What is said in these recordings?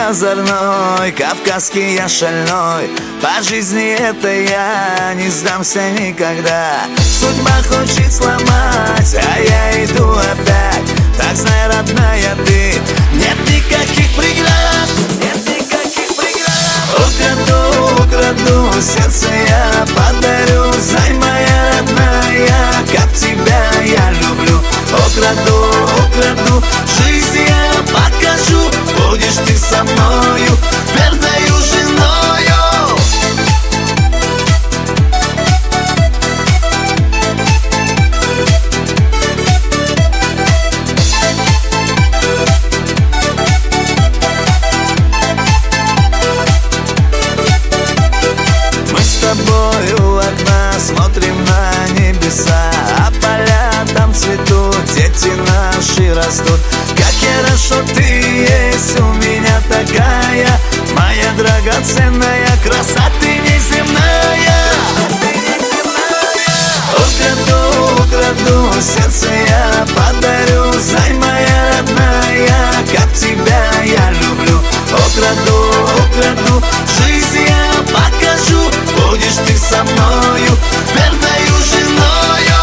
озорной, кавказский я шальной. По жизни это я не сдамся никогда. Судьба хочет сломать, а я иду опять. Так знай, родная, ты, нет никаких преград, нет никаких преград. Украду сердце я подарю. Знай, моя родная, как тебя я люблю. Украду жизнь я покажу. Будешь ты со мною, верною женою. Мы с тобою у окна смотрим на небеса, а поля там цветут, дети наши растут. Как хорошо ты есть у меня такая, моя драгоценная краса, ты неземная. Украду сердце я подарю. Знай, моя родная, как тебя я люблю. Украду жизнь я покажу. Будешь ты со мною, верною женою.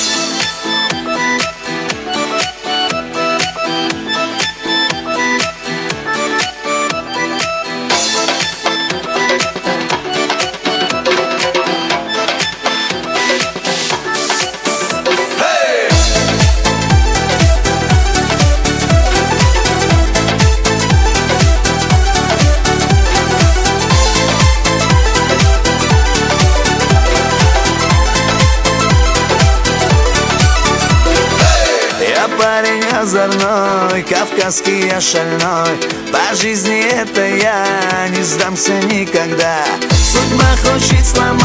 Парень озорной, кавказский я шальной. По жизни это я не сдамся никогда. Судьба хочет сломать.